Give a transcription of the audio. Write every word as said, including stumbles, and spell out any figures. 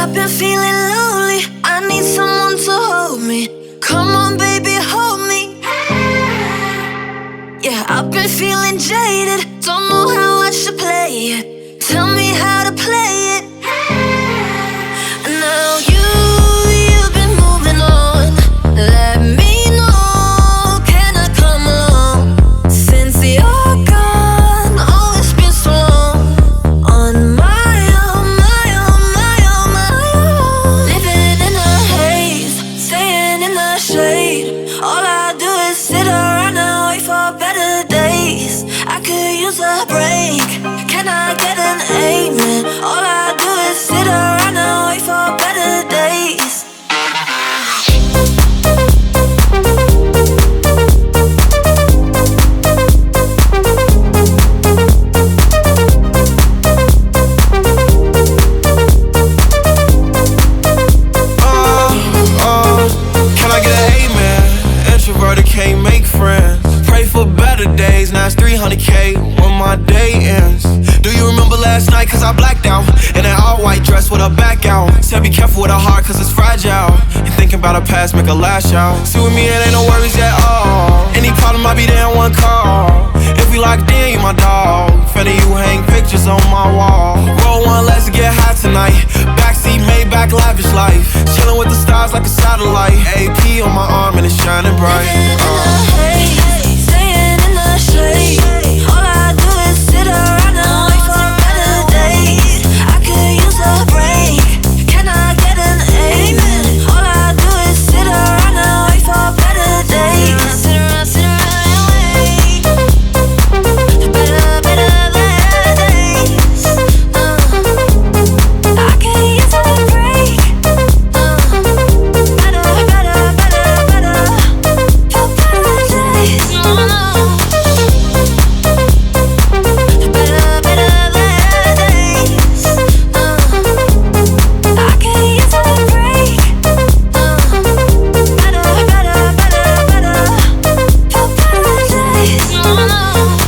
I've been feeling lonely, I need someone to hold me. Come on baby, hold me. Yeah, I've been feeling jaded, don't know how I should play it. Tell me how to play it. And now you, you've been moving on. Let me know, can I come along? Since you're gone, oh it's been so long. On my own, my own, my own, my own. Living in the haze, staying in the shade. All I do is sit around and wait for better days. I could use a break, can I get an amen? All I do is sit around and wait for better days. Introverted can't make friends. Pray for better days. Now it's three hundred K when my day ends. Do you remember last night? Cause I blacked out in that all white dress with a back out. Said be careful with her heart cause it's fragile. And thinking about her past make her lash out. See with me it ain't no worries at all. Any problem I be there in one call. If we locked in, you my dog. Finna you hang pictures on my wall. Roll one, let's get high tonight. Backseat, Maybach, lavish life. Chillin' with the stars like a satellite. A P on my arm and it's shining bright. Living in the haze, staying in the shade. All I do is sit around and wait for better days. I could use a break, can I get an amen? All I do is sit around and wait for better days. Sit around, sit around and wait for better, better days. uh, I could use a break. uh, Better, better, better, better for better days. No, no. Better, better days. uh, I could use a break. uh, Better, better, better, better for better days. No, no.